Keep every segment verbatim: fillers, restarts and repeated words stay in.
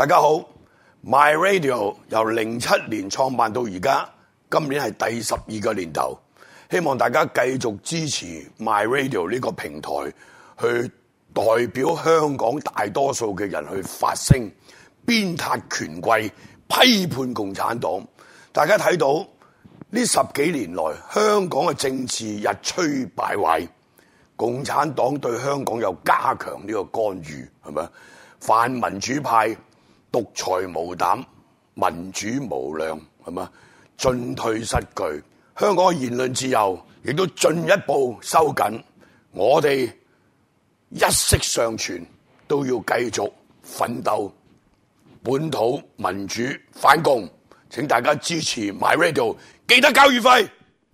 大家好 ，My Radio 由零七年創辦到而家，今年係第十二個年頭，希望大家繼續支持 My Radio 呢個平台，去代表香港大多數嘅人去發聲，鞭撻權貴，批判共產黨。大家睇到呢十幾年來，香港嘅政治日趨敗壞，共產黨對香港又加強呢個干預，係咪？泛民主派獨裁無膽，民主無量，係嘛？進退失據，香港嘅言論自由亦都進一步收緊。我哋一息尚存，都要繼續奮鬥，本土民主反共。請大家支持 My Radio， 記得交月費。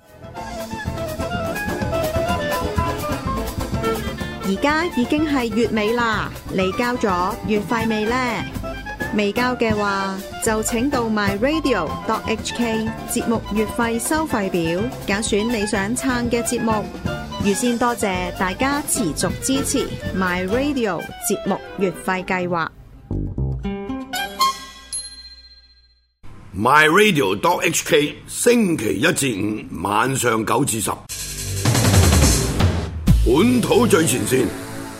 而家已經係月尾啦，你交咗月費未呢？未交嘅話，就請到 my radio dot h k 節目月費收費表，揀選你想撐嘅節目。預先多謝大家持續支持 My Radio 節目月費計劃。 My Radio dot H K 星期一至五晚上九至十，本土最前線。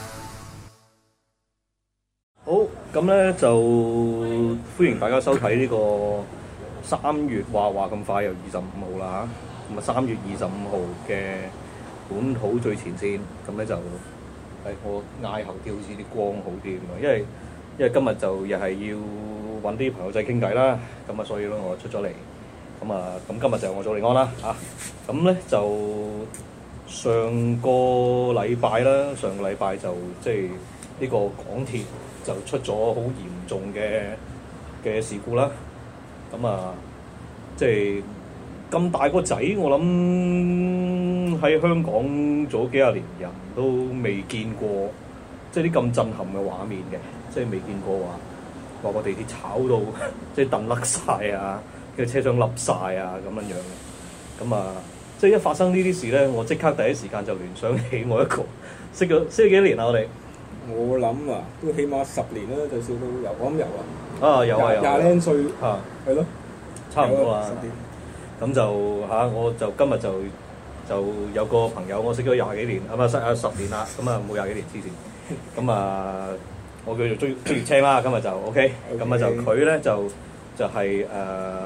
好，咁咧就歡迎大家收睇呢個三月話話咁快又二十五號啦嚇，咁啊三月二十五號嘅本土最前線，咁咧就係我嗌後啲好似啲光好啲咁啊，因為因為今日就又係要揾啲朋友仔傾偈啦，咁啊所以咧我出咗嚟，咁啊咁今日就我做利安啦嚇，咁咧就上個禮拜啦，上個禮拜就即係呢個港鐵就出咗好嚴重嘅嘅事故啦，咁啊即係咁大個仔，我諗喺香港做咗幾廿年人都未見過，即係啲咁震撼嘅畫面嘅，即係未見過話話個地鐵炒到即係凳甩晒啊，跟住車廂凹晒啊咁樣樣嘅，咁啊即係一發生呢啲事咧，我即刻第一時間就聯想起我一個識咗識咗幾多年啊，我哋。 我諗啊，都起碼十年啦，最少都有，我諗有啊。 啊，有啊有。 廿零歲嚇， 係咯， 差唔多啦。 十年。 咁就嚇、啊，我就今日就就有個朋友，我識咗廿幾年，係咪十啊十年啦？咁啊冇廿幾年之前。咁啊，我叫做追追月青啦，今日就 OK。咁啊就佢咧就就係、是、誒，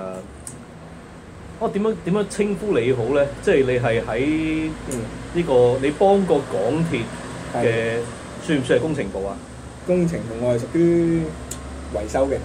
我點樣點樣稱呼你好咧？即、就、係、是、你係喺呢個你幫過港鐵嘅。算唔算係工程部啊？ 工程部我係屬於維修嘅。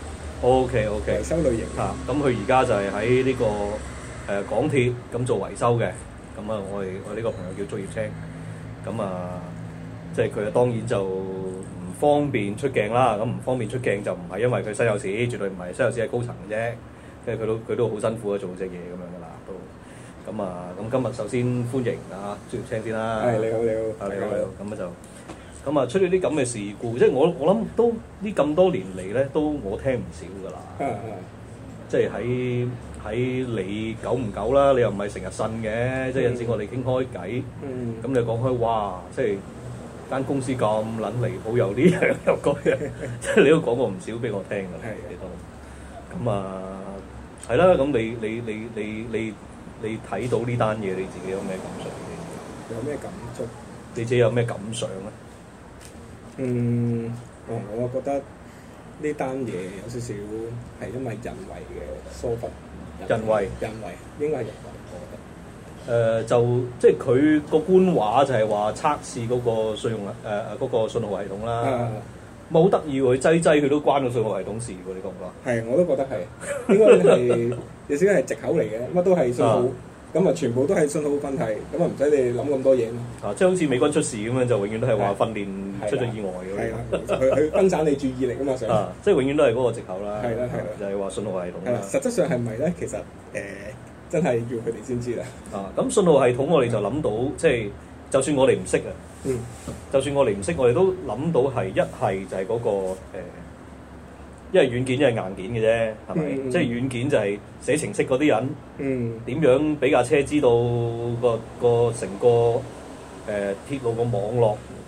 O K O K。維修類型啊，咁佢而家就係喺呢個誒、呃、港鐵咁做維修嘅。咁啊，我哋我呢個朋友叫朱葉青。咁啊，即係佢啊，當然就唔方便出鏡啦。咁唔方便出鏡就唔係因為佢身有事，絕對唔係身有事係高層嘅啫。即係佢都佢都好辛苦啊，做隻嘢咁樣噶啦都。咁啊，咁今日首先歡迎啊朱葉青先啦。 係你好你好。 啊你好你好。咁啊就。咁啊，出咗啲咁嘅事故，即係我我諗都呢咁多年嚟咧，都我聽唔少噶啦。 嗯嗯。 即係喺喺你久唔久啦，你又唔係成日呻嘅，即係有陣時我哋傾開偈。嗯。咁你講開，哇！即係間公司咁撚離譜，又呢樣又嗰樣，即係你都講過唔少俾我聽㗎。係。幾多？咁啊，係啦。咁你你你你你你睇到呢單嘢，你自己有咩感想？ 有咩感觸？ 你自己有咩感想咧？ 嗯，我我覺得呢單嘢有少少係因為人為嘅疏忽， 人為人為應該係人為，我覺得。誒、 呃、就即係佢個官話就係話測試嗰個信用誒誒嗰個信號系統啦，咁好得意喎！佢擠擠佢都關個信號系統事喎，你覺唔覺？ 係，我都覺得係，應該係有少少係藉口嚟嘅，乜都係信號。咁啊，全部都係信號問題，咁啊唔使你諗咁多嘢嘛。啊， 即係好似美軍出事咁樣，就永遠都係話訓練出咗意外嘅。係啦，佢佢分散你注意力啊嘛，想。 啊，即係永遠都係嗰個藉口啦。 係啦係啦， 就係話信號系統。 係啦，實質上係咪咧？其實誒、呃，真係要佢哋先知啦。 啊，咁信號系統我哋就諗到，即係就算我哋唔識啊，嗯，就算我哋唔識，我哋都諗到係一係就係嗰、嗰個、呃一係軟件，一係硬件嘅啫，係咪？嗯、即係軟件就係寫程式嗰啲人，點、嗯、樣俾架車知道個個成個誒、呃、鐵路個網絡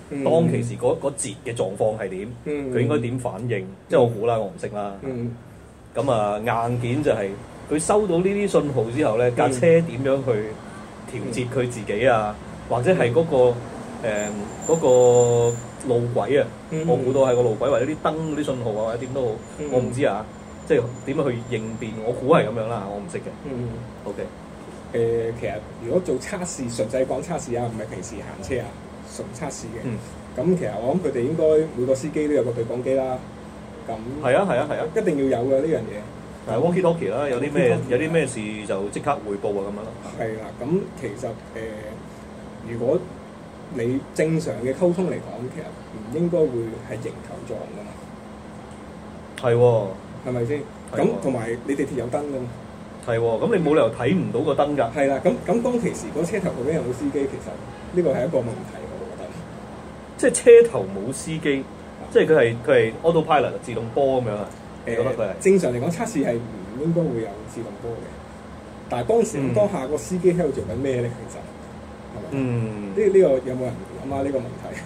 嗯當其時嗰嗰節嘅狀況係點，佢、 嗯應該點反應，即係我估啦，我唔識啦。 嗯咁啊、硬件就係、佢收到呢啲信號之後咧，架、 嗯車點樣去調節佢自己啊，或者係嗰、個誒嗰、個路軌啊， 嗯我估到係個路軌或者啲燈嗰啲信號啊，或者點都好， 嗯我唔知啊，即係點樣去應變，我估係咁樣啦，我唔識嘅。 嗯 OK， 誒、其實如果做測試，純粹講測試啊，唔係平時行車啊，純測試嘅。 嗯咁、其實我諗佢哋應該每個司機都有個對講機啦。咁係啊係啊係啊， 一定要有嘅呢樣嘢。 係 walkie talkie 啦，有啲咩 walkie-talkie 有啲咩事就即刻彙報啊咁樣咯。 係啦，咁其實誒、如果你正常嘅溝通嚟講，其實唔應該會係迎頭撞噶嘛， 係喎係咪先？ 係喎咁同埋你地鐵有燈噶嘛， 係喎，咁你冇理由睇唔到個燈㗎。 係啦。咁咁當其時嗰車頭究竟有冇司機？其實呢個係一個問題，我覺得。 即係車頭冇司機，即係佢係佢係 autopilot 自動波咁樣啊？你覺得佢係？ 正常嚟講，測試係唔應該會有自動波嘅。但係當時、 嗯當下個司機喺度做緊咩咧？其實係咪？ 嗯呢呢、個有冇人諗下呢個問題？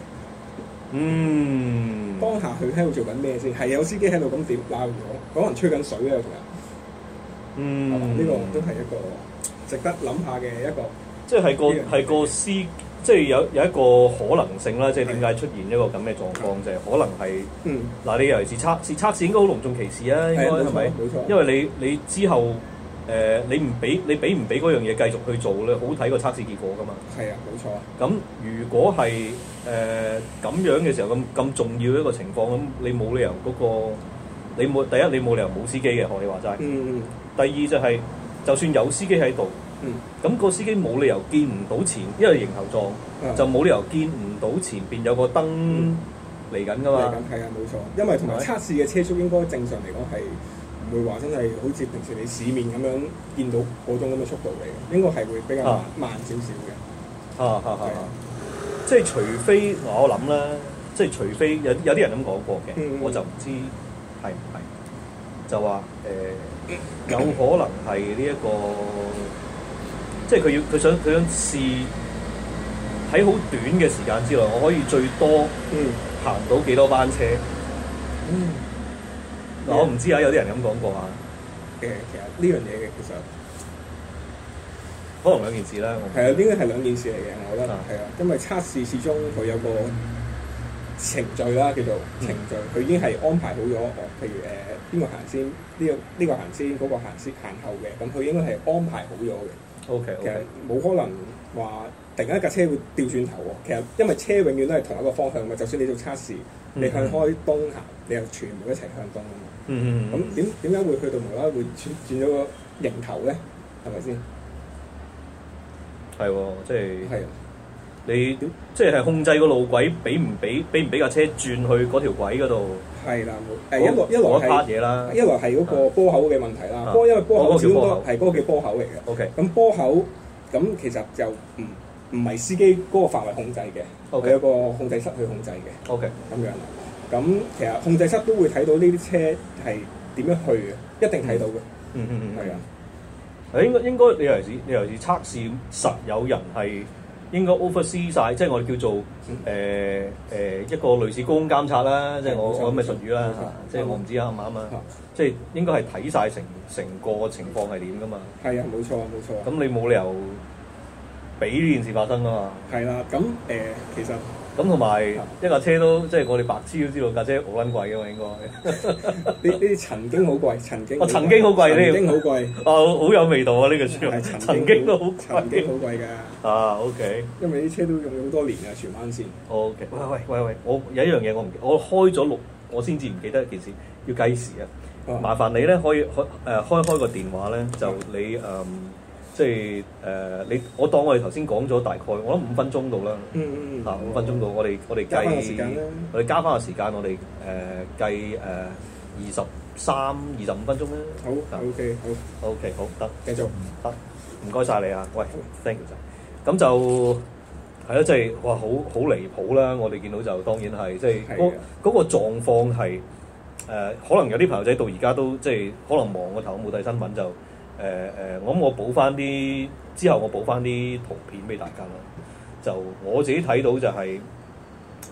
嗯， 當下佢喺度做緊咩先？係有司機喺度咁點鬧咗，可能吹緊水啊，其實係嘛？ 嗯呢、個都係一個值得諗下嘅一個。 即係個呢樣係個司，即係有有一個可能性啦。即係點解出現一個咁嘅狀況，就係可能係嗯嗱，你尤其是測試測試應該好隆重其事啊，應該係冇錯係咪？ 冇錯因為你你之後誒、呃、你唔俾你俾唔俾嗰樣嘢繼續去做咧，好睇個測試結果㗎嘛。 係啊，冇錯啊。 咁如果係誒咁樣嘅時候咁咁重要一個情況，咁你冇理由嗰、個你冇第一你冇理由冇司機嘅，學你話齋。 嗯嗯第二就係、就算有司機喺度， 嗯咁、個司機冇理由見唔到前，因為迎頭撞， 啊就冇理由見唔到前邊有個燈嚟緊㗎嚟嘛。 緊係啊，冇錯。因為同埋係咪測試嘅車速應該正常嚟講係唔會話真係好似平時你市面咁樣見到嗰種咁嘅速度嚟嘅，應該係會比較慢、 啊慢少少嘅。 啊啊啊係啊！即係除非我諗啦，即係除非有有啲人咁講過嘅， 嗯嗯我就唔知係唔係，就話誒、呃有可能係呢一個，即係佢要佢想佢想試喺好短嘅時間之內，我可以最多嗯行到幾多班車。 嗯。 嗱、我唔知啊，有啲人咁講過啊， 誒，其實呢樣嘢嘅其實可能兩件事啦。我唔知係啊，應該係兩件事嚟嘅，我覺得啊係啊，因為測試始終佢有個程序啦，叫做程序，佢已經係安排好咗，哦，譬如誒邊個行先，呢個呢個行先，嗰個行先行後嘅，咁佢應該係安排好咗嘅。 O K 其實 O K， 冇可能話突然間一架車會調轉頭喎。其實因為車永遠都係同一個方向嘛，就算你做測試，你向開東行，你又全部一齊向東啊嘛。 嗯嗯咁點點解會去到無啦啦會轉轉咗個迎頭咧？係咪先？ 係喎，即係。 係啊。 你即係控制個路軌，俾唔俾俾唔俾架車轉去嗰條軌嗰度？ 係啦，冇誒一來一來嗰 part 係嘢啦。 一來係嗰個波口嘅問題啦。 啊波因為波口始終都嗰個叫波口係嗰個叫波口嚟嘅。 OK， 咁波口咁其實就唔唔係司機嗰個範圍控制嘅， OK 佢有個控制室去控制嘅 OK， 咁樣。咁其實控制室都會睇到呢啲車係點樣去嘅，一定睇到嘅。 嗯嗯嗯， 係啊。 誒應該應該你尤其是你尤其是測試實有人係應該 oversee 曬，即係我哋叫做誒誒、呃呃、一個類似高空監察啦，即係我冇錯我咁嘅術語啦冇錯嚇，即係我唔知啱唔啱啊啊， 即係應該係睇晒成成個情況係點噶嘛， 係啊，冇錯冇錯。 咁你冇理由俾呢件事發生噶嘛， 係啦，咁誒、呃、其實咁同埋啊一架車都即係我哋白痴都知道架車好撚貴噶嘛應該。 呢呢啲曾經好貴，曾經哦曾經好貴呢曾經好貴， 哦，好有味道啊！呢個説話係曾經都好曾經貴好貴㗎。 啊。OK 因為啲車都用咗好多年啊，荃灣線。 OK，喂喂喂喂，我有一樣嘢我唔，我開咗錄，我先至唔記得一件事，要計時啊。 啊麻煩你咧可以開誒開開個電話咧，就你誒、嗯、即係誒、呃、你我當我哋頭先講咗大概，我諗五分鐘到啦。 嗯嗯嗯。 啊，五分鐘到，我哋我哋加翻個計時間啦， 我哋加翻個時間，我哋誒、呃、計誒二十三、二十五分鐘啦。 好啊 ，OK，好， OK，好得。 繼續。 得，唔該晒你啊！喂，thank you 晒。咁就係咯，即係哇，好好離譜啦！我哋見到就當然係即係嗰係啊嗰個狀況係誒，可能有啲朋友仔到而家都即係可能望個頭冇睇新聞就誒誒、呃，我諗我補翻啲之後，我補翻啲圖片俾大家啦。就我自己睇到就係、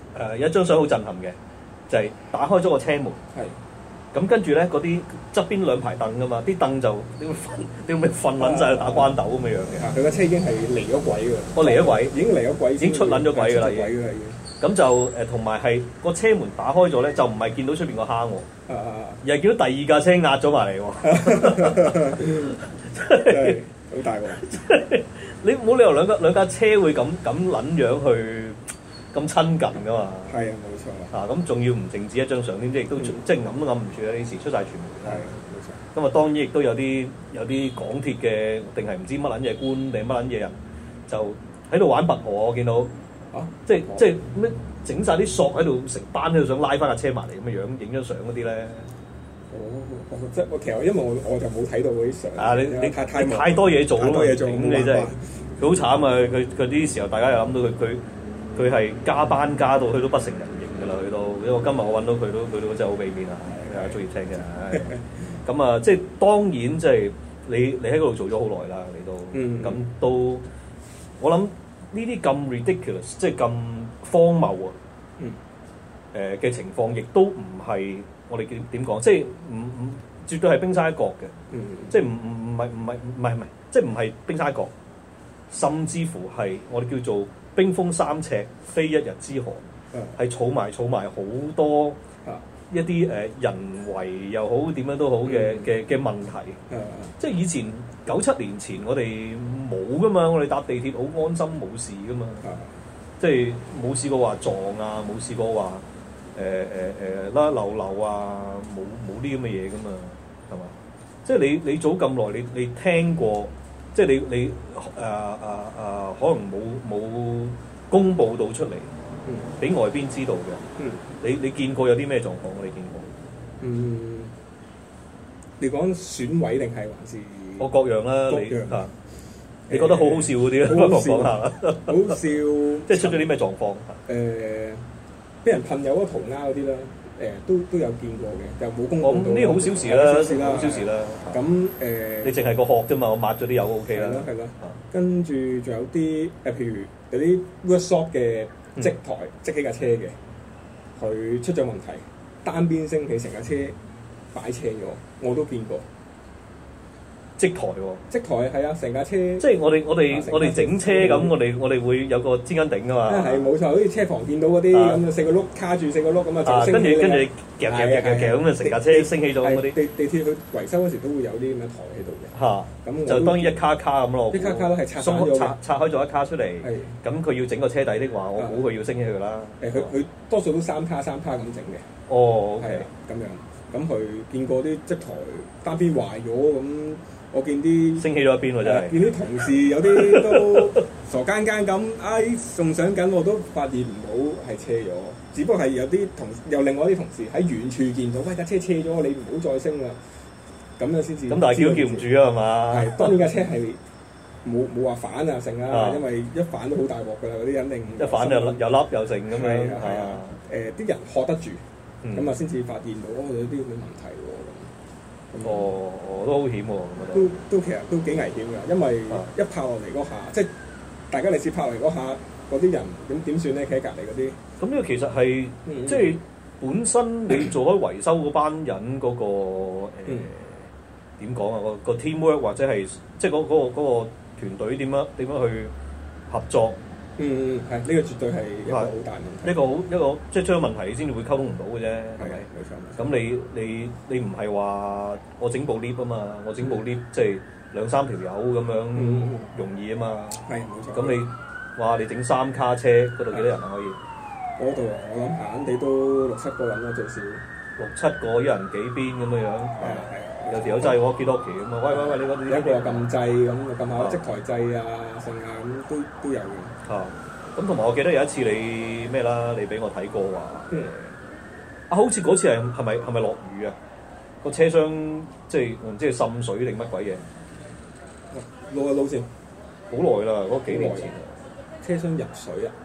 誒有一張相好震撼嘅，就係、是、打開咗個車門。 係。 咁跟住咧，嗰啲側邊兩排凳噶嘛，啲凳就點會瞓點會瞓撚晒打關鬥咁嘅樣嘅。 啊！佢個車已經係離咗軌㗎。 我離咗軌， 已經離咗軌， 已經出撚咗軌㗎啦，已經。 已經。 咁就誒，同埋係個車門打開咗咧，就唔係見到出邊個蝦喎， 啊而係見到第二架車壓咗埋嚟喎。 真係好大鑊！ 你冇理由兩架兩架車會咁咁撚樣去咁親近噶嘛？ 係啊，冇錯啊，咁仲要唔淨止一張相添，即係亦都嗯即係揞都揞唔住啦！呢時出晒傳媒。 係冇錯。 咁啊，當然亦都有啲有啲港鐵嘅定係唔知乜撚嘢官定乜撚嘢人，就喺度玩拔河。我見到啊， 即係即係咩整晒啲索喺度，成班喺度想拉翻架車埋嚟咁嘅樣，影張相嗰啲咧。 哦，我即係我其實因為我我就冇睇到嗰啲相。 啊，你你太太太多嘢做啦嘛， 多嘢做， 咁你真係佢好慘啊！佢佢啲時候，大家又諗到佢佢佢係加班加到佢都不成人形㗎啦，佢都因為今日我揾到佢都佢都真係好俾面啊！係中意聽嘅，咁啊，即係當然即係你你喺嗰度做咗好耐啦，你都咁、嗯、都我諗呢啲咁 ridiculous， 即係咁荒謬啊！誒嘅、嗯、情況，亦都唔係我哋點點講，即係唔唔絕對係冰山一角嘅， 嗯、 即係唔唔唔係唔係唔係唔係，即係唔係冰山一角，甚至乎係我哋叫做冰封三尺非一日之寒，係儲埋儲埋好多一啲誒人為又好點樣都好嘅嘅嘅問題， 嗯、 即係以前九七年前我哋冇噶嘛，我哋搭地鐵好安心冇事噶嘛， 嗯、 即係冇試過話撞啊，冇試過話。誒誒誒啦流流啊，冇冇啲咁嘅嘢噶嘛，係嘛？即係你你早咁耐，你你聽過，即係你你誒誒誒，可能冇冇公佈到出嚟，俾、嗯、外邊知道嘅。嗯、你你見過有啲咩狀況？我哋見過。嗯， 你講選委定係還是？ 我各樣啦， 各樣你嚇，你覺得好好笑嗰啲咧，不如講下啦。 好笑， 即係出咗啲咩狀況？誒、 呃。俾人噴有嗰塗鴉嗰啲啦，誒都都有見過嘅，就冇公佈到。 呢啲好小事啦，好小事啦。 咁誒， 你淨係個殼啫嘛，我抹咗啲油 O K 啦。 係咯係咯。跟住仲有啲誒，譬如有啲 workshop 嘅積台積起架車嘅，佢出咗問題，單邊升起成架車擺斜咗，我都見過。 積台喎， 積台係啊，成架車。 即係我哋我哋我哋整車咁，我哋我哋會有個支杆頂噶嘛。 係冇錯，好似車房見到嗰啲咁啊，四個轆卡住四個轆咁啊，就升起。 跟住跟住夾夾夾夾夾咁啊，成架車升起咗嗰啲。 地地鐵去維修嗰時都會有啲咁嘅台喺度嘅。 嚇，咁就當然一卡卡咁咯。 一卡卡都係拆鬆咗拆拆開咗一卡出嚟。係。咁佢要整個車底的話，我估佢要升起佢啦。 誒，佢佢多數都三卡三卡咁整嘅。 哦，係咁樣。咁佢見過啲積台單邊壞咗咁。我見啲升起咗一邊喎，真係。見啲同事有啲都傻更更咁，唉仲上緊，我都發現唔到係車咗。只不過係有啲同有另外啲同事喺遠處見到，喂架車車咗，你唔好再升啦。咁樣先至。 咁但係叫叫唔住啊，係嘛？ 係當然架車係冇冇話反啊成啊，因為一反都好大鑊㗎啦，嗰啲肯定。 一反又又凹又剩咁樣。 係啊。誒啲人學得住，咁啊先至發現到哦有啲咁嘅問題喎。 哦，都好險喎， 都都其實都幾危險㗎，因為一拍落嚟嗰下，即係大家嚟試拍落嚟嗰下，嗰啲人咁點算咧？企喺隔離嗰啲。咁呢個其實係、嗯、即係本身你做開維修嗰班人嗰、嗰個誒點講啊？個個 teamwork 或者係即係嗰嗰個嗰、嗰個團隊點樣點樣去合作？ 嗯嗯，係呢、呢個絕對係一個好大問題。 一個好一個即係出咗問題，你先至會溝通唔到嘅啫，係咪？ 冇錯。 咁你你你唔係話我整部 lift 啊嘛，我整部 lift 即係兩三條友咁樣容易啊嘛。 係冇錯。 咁你話你整三卡車嗰度幾多人啊？可以？ 嗰度我諗閒閒地都六七個人啦，最少。 六七個一人幾邊咁樣樣。係啊係啊。有條友掣我幾多期咁啊？喂喂喂，你嗰啲。 有一個又撳掣咁，撳下積台掣啊、剩啊咁都都有嘅。 啊，咁同埋我記得有一次你咩啦？你俾我睇過話，嗯、啊，好似嗰次係係咪係咪落雨啊？個車廂即係唔知係滲水定乜鬼嘢？ 撈一撈先， 好耐啦，嗰幾年前。 車廂入水啊？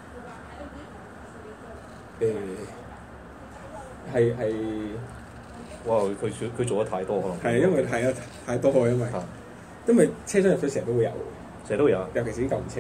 誒、呃，係係。 哇！佢佢做得太多可能。 係因為係啊，太多因為。因為車廂入水成日都會有。 成日都有， 尤其是啲舊車。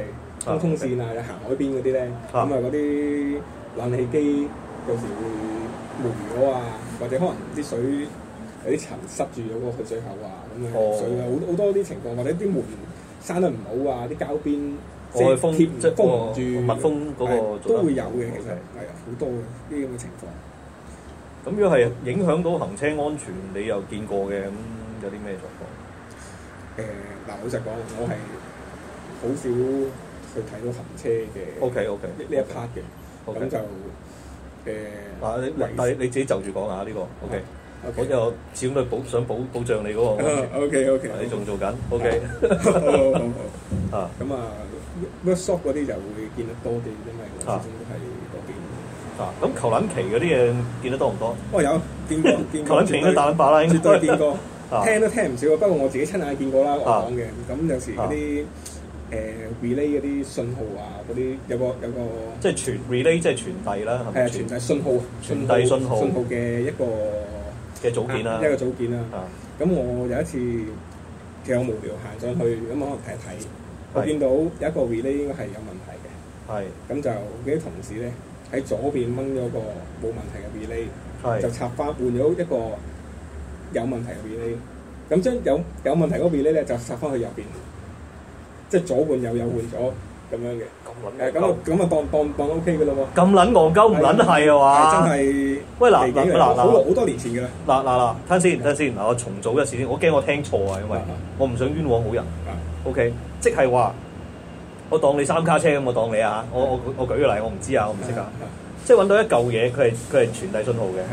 通通線啊，行海邊嗰啲咧，咁啊嗰啲冷氣機有時會悶咗啊，或者可能啲水有啲塵塞住咗個去水口啊，咁啊水啊好好多啲情況，或者啲門閂得唔好啊，啲膠邊即係貼即係封唔住密封嗰個都會有嘅，其實係啊好多嘅呢啲咁嘅情況。 咁如果係影響到行車安全，你又見過嘅，咁有啲咩狀況？ 誒嗱、呃，老實講，我係好少去睇到行車嘅。 O K O K 呢呢一 part 嘅，咁 okay. 就誒。 嗱、呃，你但係你自己就住講下呢個 O K。 Okay. 我就始終都保想保保障你嗰個安全。 O K O K。 你仲做緊 O K。 好好好。 啊。 咁啊 workshop 嗰啲就會見得多啲，因為我始終都係嗰邊。 啊，咁求撚期嗰啲嘢見得多唔多？ 哦，有見過見過。 求撚期都打撚靶啦，應該。 絕對見過， 啊、 聽都聽唔少。不過我自己親眼見過啦，我講嘅。咁有時嗰啲誒 relay 嗰啲信號啊，嗰啲有個有個。即係傳 relay 即係傳遞啦，係咪？ 係啊，傳遞信號。 傳遞信號。 信號嘅一個嘅組件啦。 一個組件啦。 啊。 咁我有一次其實我無聊行上去，咁可能睇一睇，我見到有一個 relay 應該係有問題嘅。 係。 咁就嗰啲同事咧。喺左邊掹咗個冇問題嘅 relay， 就插翻換咗一個有問題嘅 relay， 咁將有有問題嗰個 relay 咧就插翻去右邊，即係左換右右換咗咁樣嘅。誒咁啊咁啊當當當 O K 嘅咯喎。咁撚戇鳩唔撚係啊嘛？真係。喂嗱嗱嗱好好多年前嘅啦。嗱嗱嗱，睇先睇先，嗱我重組一次先，我驚我聽錯啊，因為我唔想冤枉好人。O K， 即係話。我當你三卡車咁，我當你啊嚇，我我我舉個例，我唔知啊，我唔識啊，即係揾到一嚿嘢，佢係佢係傳遞信號嘅，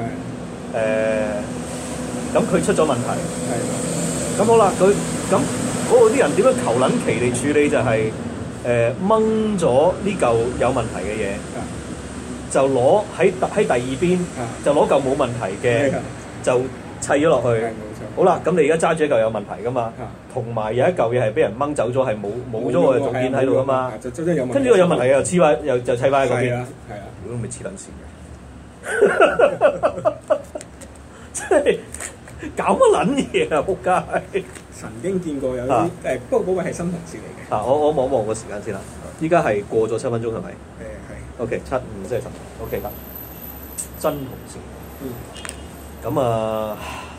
誒，咁佢出咗問題，咁好啦，佢咁嗰度啲人點樣求撚其嚟處理就係誒掹咗呢嚿有問題嘅嘢，就攞喺喺第二邊就攞嚿冇問題嘅就砌咗落去。好啦，咁你而家揸住一嚿有問題噶嘛，同埋有一嚿嘢係俾人掹走咗，係冇冇咗個組件喺度噶嘛，跟住個有問題嘅又黐翻，又就砌翻喺嗰邊。係啊，係啊，如果咪黐撚線嘅，即係搞乜撚嘢啊！仆街！曾經見過有啲誒，不過嗰位係新同事嚟嘅。啊，我我望一望個時間先啦，依家係過咗七分鐘係咪？誒係。O K， 七五即係十。O K 得。真同事。嗯。咁啊。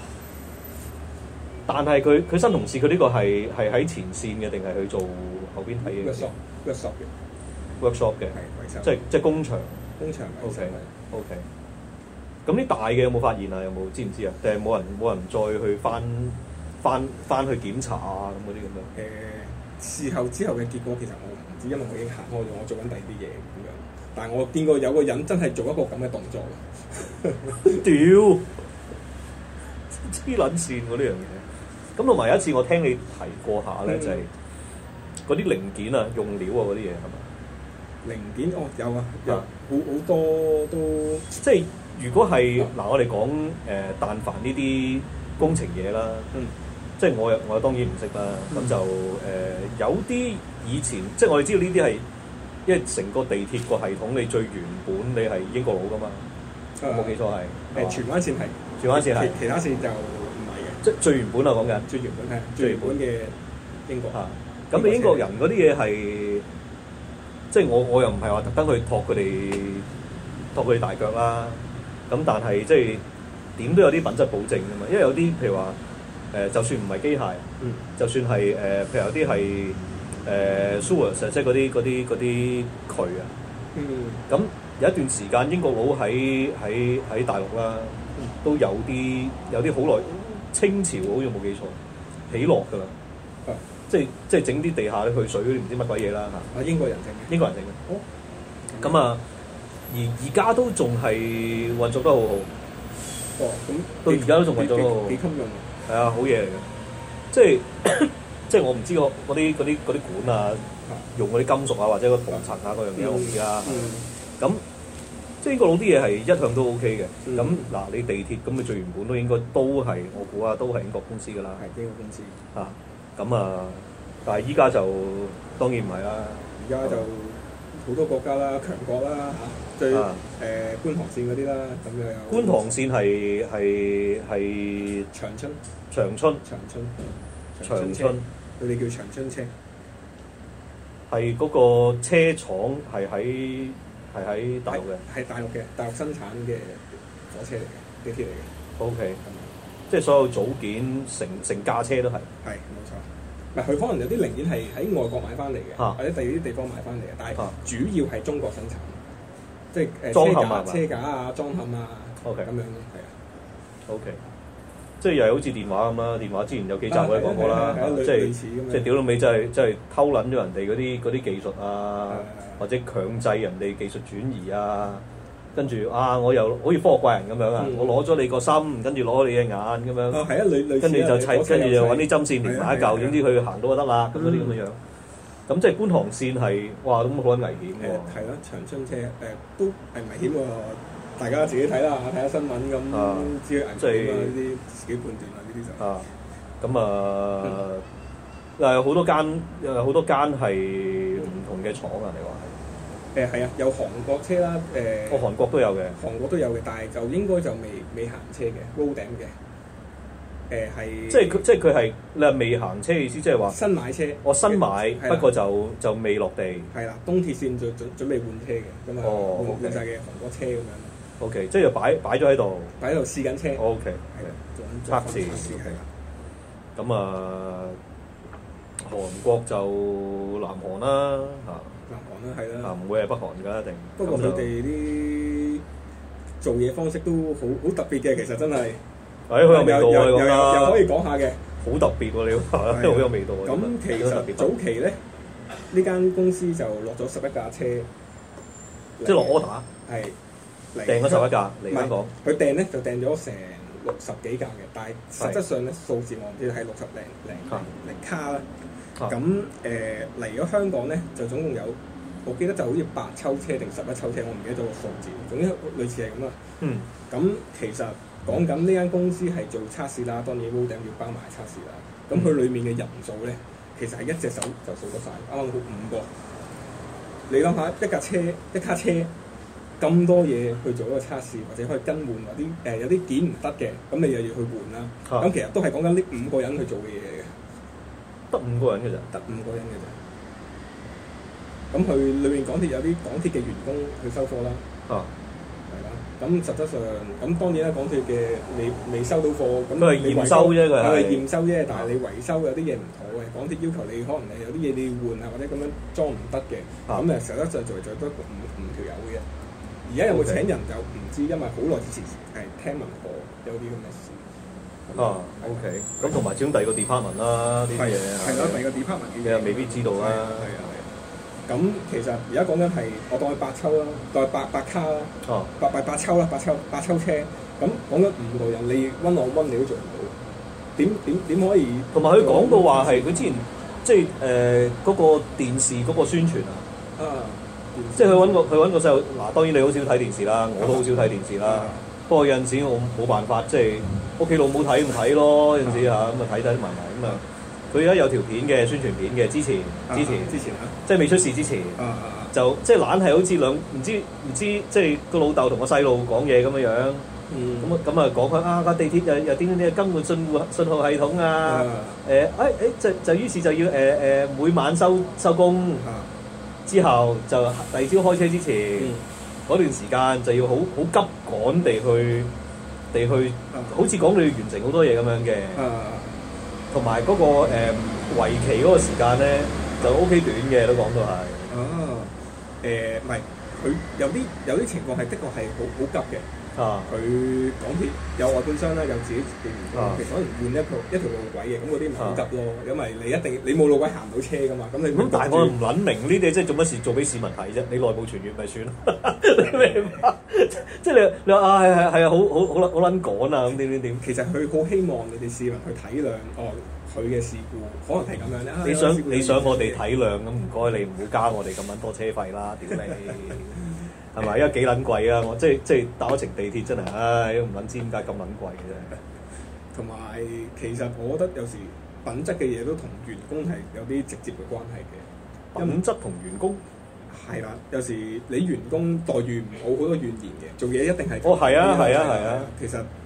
但係佢佢新同事佢呢個係係喺前線嘅定係去做後邊睇嘅 workshop workshop 嘅 workshop 嘅，即係即係工場工場 OK OK。咁啲大嘅有冇發現啊？有冇知唔知啊？定係冇人冇人再去翻翻翻去檢查啊咁嗰啲咁樣？誒、呃，事後之後嘅結果其實我唔知，因為我已經行開咗，我做緊第二啲嘢咁樣。但係我見過有個人真係做一個咁嘅動作屌黐撚線喎呢樣嘢！咁同埋有一次我聽你提過下咧，嗯、就係嗰啲零件啊、用料啊嗰啲嘢係咪？零件哦有啊，有好好多都即係如果係嗱、嗯，我哋講誒，但凡呢啲工程嘢啦，嗯、即係我又我當然唔識啦。咁、嗯、就誒、呃、有啲以前即係我哋知道呢啲係因為成個地鐵個系統，你最原本你係英國佬噶嘛，我冇、嗯、記錯係誒荃灣線係荃灣線係，其他線就。即係最原本啊，講緊最原本係最原本嘅英國嚇。咁你英國人嗰啲嘢係，即係我我又唔係話特登去托佢哋托佢哋大腳啦。咁但係即係點都有啲品質保證㗎嘛。因為有啲譬如話誒，就算唔係機械，嗯，就算係誒，譬如有啲係誒 sewers，即係嗰啲嗰啲嗰啲渠啊。嗯。咁有一段時間英國佬喺喺喺大陸啦，都有啲有啲好耐。清朝好似冇記錯，起落㗎啦，啊、即係即係整啲地下去水嗰啲唔知乜鬼嘢啦嚇。啊，英國人整嘅，英國人整嘅。哦，咁啊，而而家都仲係運作得好好。哦，咁到而家都仲運作得好好。幾襟用啊？係啊，好嘢嚟嘅。即係即係我唔知嗰啲嗰啲嗰啲管啊，用嗰啲金屬啊或者個塗層啊嗰樣嘢我唔知啦。咁、嗯。即係英國佬啲嘢係一向都 O K 嘅，咁嗱、嗯、你地鐵咁你最原本都應該都係我估啊，都係英國公司㗎啦，係英國公司嚇，咁啊，但係依家就當然唔係啦，而家就好多國家啦，強國啦嚇，最誒、啊呃、觀塘線嗰啲啦，咁又有觀塘線係係係長春長春長春長春佢哋叫長春車， 係嗰個車廠係喺係喺大陸嘅， 係大陸嘅，大陸生產嘅火車嚟嘅，機鐵嚟嘅。 O K，即係所有組件成成架車都係。 係冇錯。唔係佢可能有啲零件係喺外國買翻嚟嘅， 啊、 或者第二啲地方買翻嚟嘅，但係啊主要係中國生產，即係誒裝車架、 嵌啊車架啊、裝嵌啊 OK 咁樣咯，係啊。 O K，即係又係好似電話咁啦，電話之前有幾集我哋講過啦，即係即係屌到尾，真係真係偷撚咗人哋嗰啲嗰啲技術啊，或者強制人哋技術轉移啊，跟住啊我又好似科學怪人咁樣啊，我攞咗你個心，跟住攞咗你嘅眼咁樣， 哦係啊，類類似跟住就砌，跟住就揾啲針線連埋一嚿，總之佢行到就得啦，咁嗰啲咁嘅樣。咁即係觀塘線係哇，咁好撚危險喎。 係咯，長春車誒都係危險喎。大家自己睇啦，睇下新聞咁，知危險啊呢啲自己判斷啊呢啲就啊，咁啊誒好多間誒好多間係唔同嘅廠啊，你話係？ 誒係啊，有韓國車啦，誒哦韓國都有嘅， 韓國都有嘅，但係就應該就未未行車嘅 road 頂嘅，誒係即係佢即係佢係你係未行車嘅意思，即係話新買車， 我新買，不過就就未落地。 係啦，東鐵線就準準備換車嘅，咁啊換換曬嘅韓國車咁樣。 O K， 即係擺擺咗喺度， 擺喺度試緊車。 O K， 係啦， 測試係啦。 咁啊，韓國就南韓啦嚇， 南韓啦係啦， 啊唔會係北韓㗎一定。 不過佢哋啲做嘢方式都好好特別嘅，其實真係。 誒好有味道啊！ 又又又可以講下嘅。 好特別喎！你話好有味道啊！ 咁其實早期咧，呢間公司就落咗十一架車， 即係落 order。 係。 訂咗十一架嚟香港， 佢訂咧就訂咗成六十幾架嘅，但係實質上咧數字我唔知係六十零零零卡啦。咁誒嚟咗香港咧就總共有，我記得就好似八抽車定十一抽車，我唔記得咗個數字。總之類似係咁啦。嗯。咁其實講緊呢間公司係做測試啦，當然 road 頂要包埋測試啦。咁佢裡面嘅人數咧，其實係一隻手就數得晒，啱啱好五個。你諗下一架車一卡車。咁多嘢去做一個測試，或者可以更換或啲誒有啲件唔得嘅，咁你又要去換啦。咁、啊、其實都係講緊呢五個人去做嘅嘢嘅， 得五個人嘅咋？ 得五個人嘅咋。咁佢裏面港鐵有啲港鐵嘅員工去收貨啦。啊，係啦。咁實質上，咁當然啦，港鐵嘅你未收到貨，咁佢係驗收啫，佢係。 佢係驗收啫，但係你維修有啲嘢唔妥嘅，港鐵要求你可能係有啲嘢你要換啊，或者咁樣裝唔得嘅，咁誒實質上就就得五五條友嘅。而家有冇請人就唔知，因為好耐之前係聽聞過有啲咁嘅事。 啊 ，OK，咁同埋始終第二個 department 啦，呢啲嘢係咯，第二個 department 嘅你又未必知道啦。 係啊係啊。咁其實而家講緊係我當佢八抽啦，當佢八八卡啦，哦，八八八抽啦，八抽八抽車。咁講緊五個人，你温我温你都做唔到。點點點可以？ 同埋佢講到話係佢之前即係誒嗰個電視嗰個宣傳啊。啊。即係佢揾個佢揾個細路嗱，當然你好少睇電視啦，我都好少睇電視啦。不過有陣時我冇辦法，即係屋企老母睇唔睇咯，有陣時嚇咁啊睇睇埋埋咁啊。佢而家有條片嘅宣傳片嘅，之前之前之前啊， 即係未出事之前，就即係懶係好似兩唔知唔知即係個老豆同個細路講嘢咁樣樣。咁啊咁啊講佢啊架地鐵又又點點點更換信號信號系統啊。誒誒誒就就於是就要誒誒每晚收收工。之後就第二朝開車之前嗰、嗯、段時間就要好好急趕地去地去，嗯、好似講你要完成好多嘢咁樣嘅，同埋嗰個誒、呃、為期嗰個時間咧就 O K 短嘅，都講到係。 哦，誒唔係，佢有啲有啲情況係的確係好好急嘅。啊！佢港鐵有外判商啦，有自己嘅員工，其實可能換一條一條路軌嘅，咁嗰啲咪好急咯。因為你一定你冇路軌行唔到車噶嘛，咁你咁但係我唔撚明呢啲即係做乜事做俾市民睇啫？你內部傳閱咪算咯？你明白？即係你你話啊係係係啊，好好好撚好撚趕啊咁點點點。 其實佢好希望你哋市民去體諒哦佢嘅事故，可能係咁樣咧。 你想你想我哋體諒咁唔該你唔好加我哋咁撚多車費啦，屌你！係咪？因為幾撚貴啊！我即係即係搭一程地鐵真係，唉，都唔撚知點解咁撚貴嘅啫。 同埋其實我覺得有時品質嘅嘢都同員工係有啲直接嘅關係嘅。 品質同員工係啦，有時你員工待遇唔好，好多怨言嘅。做嘢一定係哦，係啊，係啊，係啊。 其實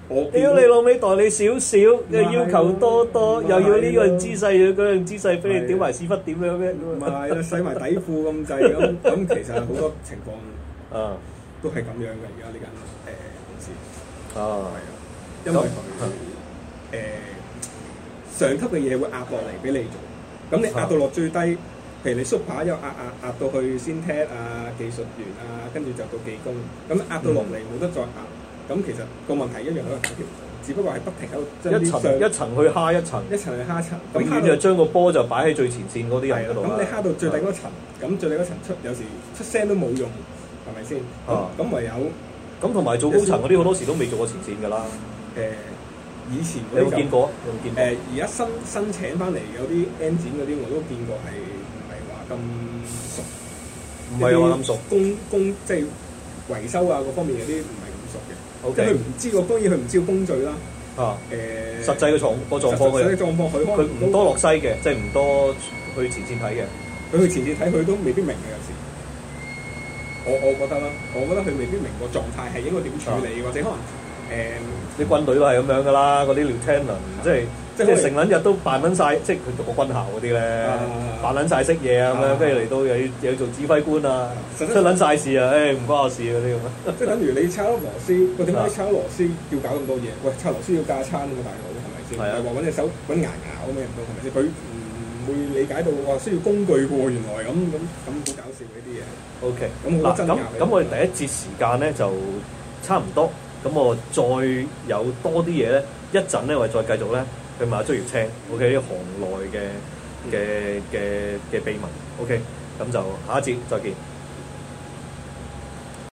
我屌你老味代你少少，又要求多多，又要呢樣姿勢，又要嗰樣姿勢，俾你屌埋屎忽點樣咩？ 唔係洗埋底褲咁滯咁，咁其實好多情況啊都係咁樣嘅。而家呢間誒公司啊， 係啊，因為佢誒上級嘅嘢會壓落嚟俾你做，咁你壓到落最低，譬如你 super 又壓壓壓到去先 tech 啊、技術員啊，跟住就到技工，咁壓到落嚟冇得再壓。咁其實個問題一樣喺度解決，只不過係不停喺度將一層一層去蝦一層， 一層去蝦層， 永遠就將個波就擺喺最前線嗰啲人嗰度。 咁你蝦到最底嗰層，咁最底嗰層出有時出聲都冇用，係咪先？咁唯有咁同埋做高層嗰啲好多時都未做過前線㗎啦。 誒，以前你有冇見過？有冇見過？ 誒，而家新新請翻嚟有啲 engine 嗰啲我都見過，係唔係話咁熟？ 唔係話咁熟， 工工即係維修啊嗰方面有啲唔係咁熟嘅。 O K， 佢唔知個，當然佢唔知個工序啦。 啊， 誒， 實際嘅狀個狀況實際狀況佢佢唔多落西嘅，即係唔多去前線睇嘅。 佢去前線睇佢都未必明嘅有時。我我覺得啦，我覺得佢未必明個狀態係應該點處理，或者可能誒， 啲軍隊都係咁樣㗎啦，嗰啲 lieutenant 即係即係成撚日都扮撚晒，即係佢讀過軍校嗰啲咧，扮撚晒識嘢啊咁樣，跟住嚟到又要又要做指揮官啊，出撚晒事啊，誒唔關我事嗰啲咁啊。 即係等於你抄螺絲，喂點解抄螺絲要搞咁多嘢？喂抄螺絲要架餐㗎嘛，大佬係咪先？唔係話揾隻手揾牙咬咁樣唔到係咪先？佢唔會理解到話需要工具喎，原來咁咁咁好搞笑呢啲嘢。 O K， 咁好多真咁咁我哋第一節時間咧就差唔多，咁我再有多啲嘢咧，一陣咧我哋再繼續咧去買追月青 ，OK 啲行內嘅嘅嘅嘅秘密 ，OK，咁就下一節再見。